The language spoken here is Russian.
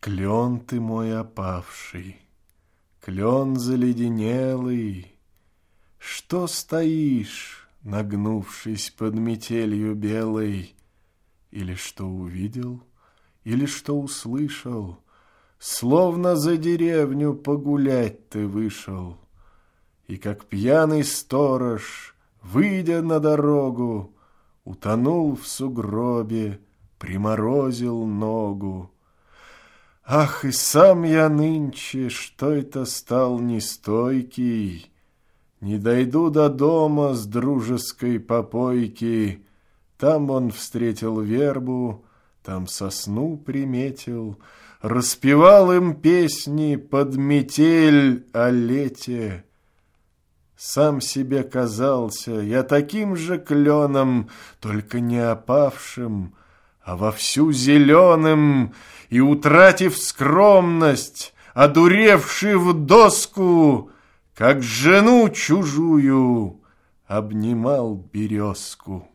Клен ты мой опавший, клен заледенелый, что стоишь, нагнувшись под метелью белой? Или что увидел, или что услышал, словно за деревню погулять ты вышел, и как пьяный сторож, выйдя на дорогу, утонул в сугробе, приморозил ногу. Ах, и сам я нынче, что это стал нестойкий, не дойду до дома с дружеской попойки. Там он встретил вербу, там сосну приметил, распевал им песни под метель о лете. Сам себе казался я таким же кленом, только не опавшим, а вовсю зеленым, и, утратив скромность, одуревший в доску, как жену чужую, обнимал березку.